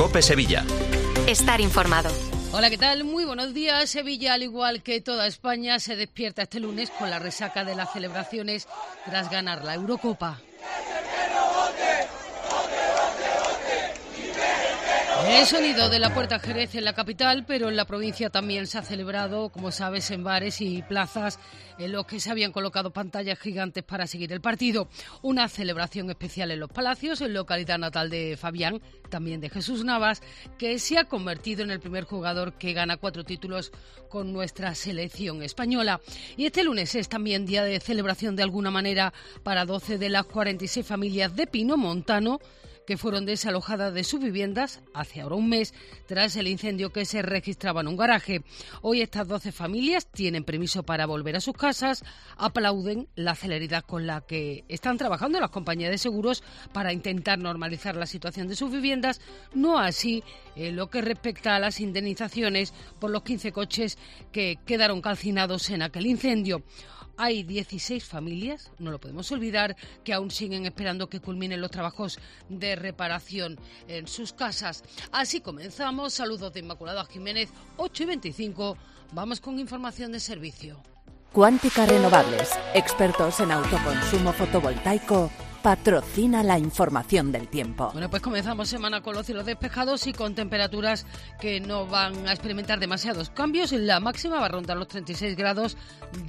COPE Sevilla. Estar informado. Hola, ¿qué tal? Muy buenos días. Sevilla, al igual que toda España, se despierta este lunes con la resaca de las celebraciones tras ganar la Eurocopa. El sonido de la Puerta Jerez en la capital, pero en la provincia también se ha celebrado, como sabes, en bares y plazas en los que se habían colocado pantallas gigantes para seguir el partido. Una celebración especial en Los Palacios, en localidad natal de Fabián, también de Jesús Navas, que se ha convertido en el primer jugador que gana 4 títulos con nuestra selección española. Y este lunes es también día de celebración de alguna manera para 12 de las 46 familias de Pino Montano que fueron desalojadas de sus viviendas hace ahora un mes tras el incendio que se registraba en un garaje. Hoy estas 12 familias tienen permiso para volver a sus casas, aplauden la celeridad con la que están trabajando las compañías de seguros para intentar normalizar la situación de sus viviendas, no así en lo que respecta a las indemnizaciones por los 15 coches que quedaron calcinados en aquel incendio. Hay 16 familias, no lo podemos olvidar, que aún siguen esperando que culminen los trabajos de reparación en sus casas. Así comenzamos. Saludos de Inmaculada Jiménez, 8:25. Vamos con información de servicio. Cuántica Renovables, expertos en autoconsumo fotovoltaico, patrocina la información del tiempo. Bueno, pues comenzamos semana con los cielos despejados y con temperaturas que no van a experimentar demasiados cambios. La máxima va a rondar los 36 grados,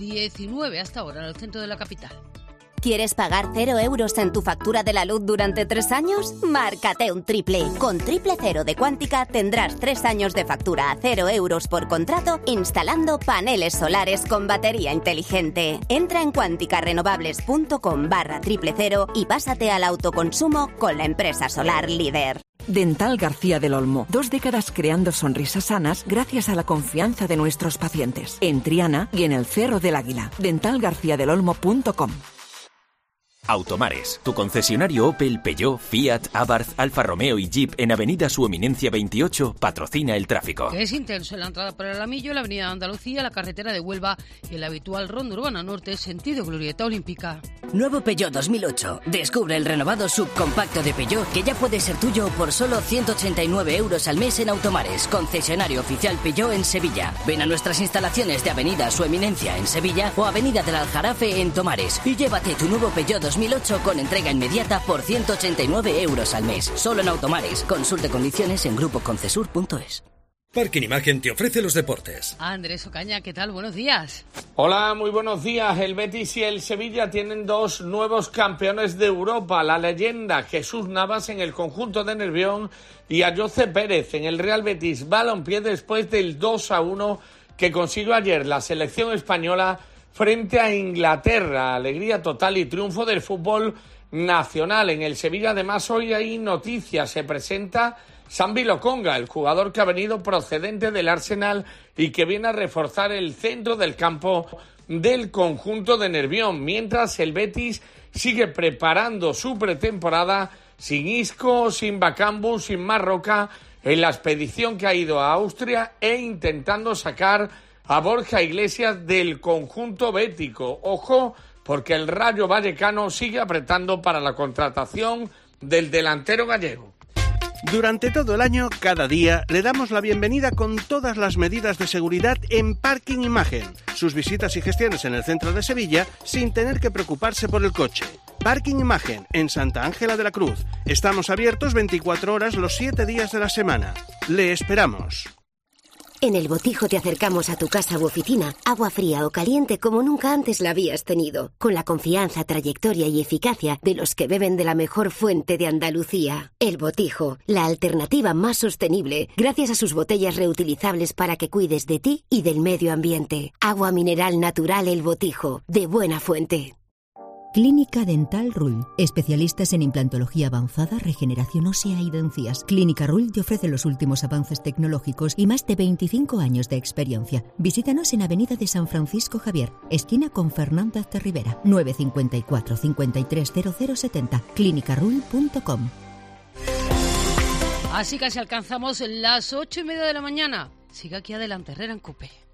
19 hasta ahora en el centro de la capital. ¿Quieres pagar 0 euros en tu factura de la luz durante 3 años? Márcate un triple. Con Triple Cero de Cuántica tendrás 3 años de factura a 0 euros por contrato instalando paneles solares con batería inteligente. Entra en cuanticarenovables.com/triple cero y pásate al autoconsumo con la empresa solar líder. Dental García del Olmo. 2 décadas creando sonrisas sanas gracias a la confianza de nuestros pacientes. En Triana y en el Cerro del Águila. dentalgarciadelolmo.com. Automares, tu concesionario Opel, Peugeot, Fiat, Abarth, Alfa Romeo y Jeep en Avenida Su Eminencia 28 patrocina el tráfico. Es intenso en la entrada por el Alamillo, la Avenida de Andalucía, la carretera de Huelva y el habitual ronda urbana norte, sentido Glorieta Olímpica. Nuevo Peugeot 2008. Descubre el renovado subcompacto de Peugeot que ya puede ser tuyo por solo 189 euros al mes en Automares, concesionario oficial Peugeot en Sevilla. Ven a nuestras instalaciones de Avenida Su Eminencia en Sevilla o Avenida del Aljarafe en Tomares y llévate tu nuevo Peugeot 2008 con entrega inmediata por 189 euros al mes. Solo en Automares. Consulte condiciones en grupoconcesur.es. Parking Imagen te ofrece los deportes. Andrés Ocaña, ¿qué tal? Buenos días. Hola, muy buenos días. El Betis y el Sevilla tienen 2 nuevos campeones de Europa. La leyenda Jesús Navas en el conjunto de Nervión y Ayoce Pérez en el Real Betis Balompié después del 2-1 que consiguió ayer la selección española frente a Inglaterra. Alegría total y triunfo del fútbol nacional. En el Sevilla, además, hoy hay noticias. Se presenta Sambi Lokonga, el jugador que ha venido procedente del Arsenal y que viene a reforzar el centro del campo del conjunto de Nervión, mientras el Betis sigue preparando su pretemporada sin Isco, sin Bakambu, sin Marroca, en la expedición que ha ido a Austria e intentando sacar a Borja Iglesias del conjunto bético. Ojo, porque el Rayo Vallecano sigue apretando para la contratación del delantero gallego. Durante todo el año, cada día, le damos la bienvenida con todas las medidas de seguridad en Parking Imagen. Sus visitas y gestiones en el centro de Sevilla sin tener que preocuparse por el coche. Parking Imagen, en Santa Ángela de la Cruz. Estamos abiertos 24 horas los 7 días de la semana. Le esperamos. En El Botijo te acercamos a tu casa u oficina, agua fría o caliente como nunca antes la habías tenido, con la confianza, trayectoria y eficacia de los que beben de la mejor fuente de Andalucía. El Botijo, la alternativa más sostenible, gracias a sus botellas reutilizables para que cuides de ti y del medio ambiente. Agua mineral natural El Botijo, de buena fuente. Clínica Dental Rull. Especialistas en implantología avanzada, regeneración ósea y dentías. Clínica Rull te ofrece los últimos avances tecnológicos y más de 25 años de experiencia. Visítanos en Avenida de San Francisco Javier, esquina con Fernández de Rivera, 954 530070, clinicarull.com. Así casi alcanzamos las 8:30 de la mañana. Siga aquí adelante, Herrera en COPE.